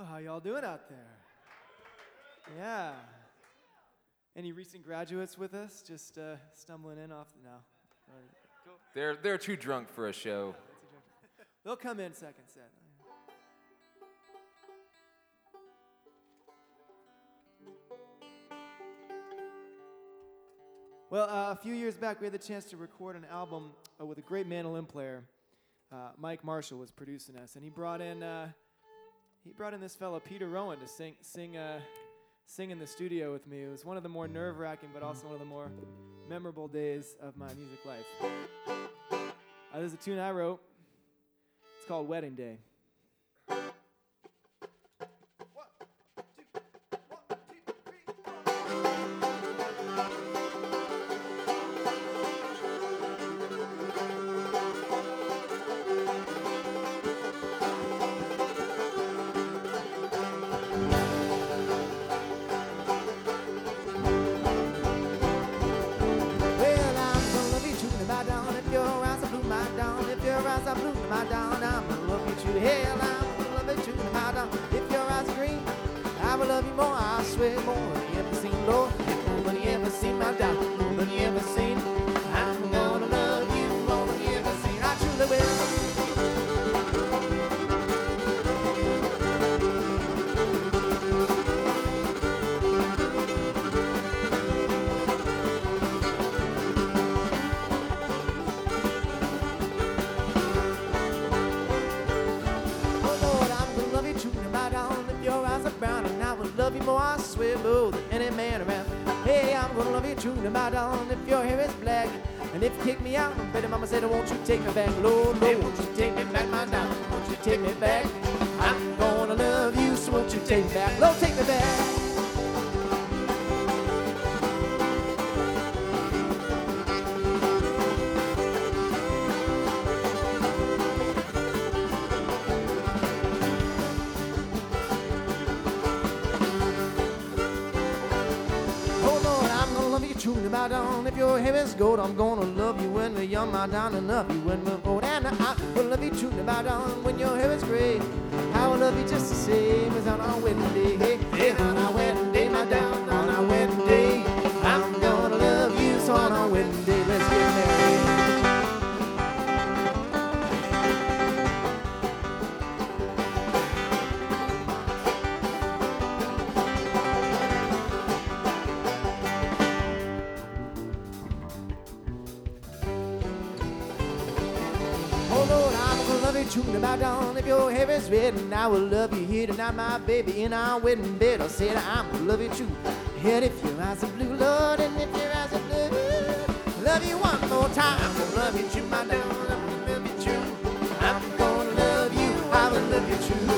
Well, how y'all doing out there? Yeah. Any recent graduates with us? Just stumbling in off the now. Cool. They're too drunk for a show. They'll come in second set. Well, a few years back, we had the chance to record an album with a great mandolin player. Mike Marshall was producing us, and he brought in this fella Peter Rowan to sing in the studio with me. It was one of the more nerve-wracking, but also one of the more memorable days of my music life. This is a tune I wrote. It's called Wedding Day. If your hair is black, and if you kick me out, baby mama said, won't you take me back, Lord, Lord, won't you take me back, my darling, won't you take me back? I'm gonna love you, so won't you take me back, Lord, take me back. If your hair is gold, I'm gonna love you when we're young, my darling, love you when we're old. And I will love you true, my darling, when your hair is gray. I will love you just the same as on our wedding day. Hey, hey, on our wedding day, my darling, on our wedding day. I'm gonna love you, so on our wedding day, let's get married. My darling, if your hair is red, and I will love you here tonight, my baby, in our wedding bed. I said I'm gonna love you true. And if your eyes are blue, Lord, and if your eyes are blue, love you one more time. I'm gonna love you true, my darling, I'm gonna love you true. I'm gonna love you, I will love you true.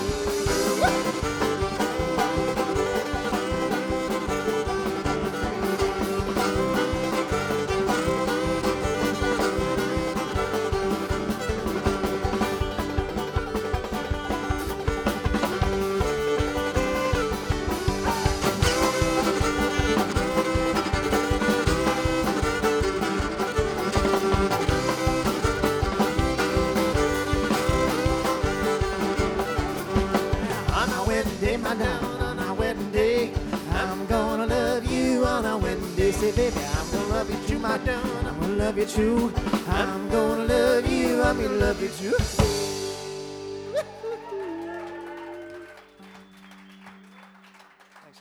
Baby, I'm gonna love you true, my darling, I'm gonna love you true. I'm gonna love you, I'm gonna love you true.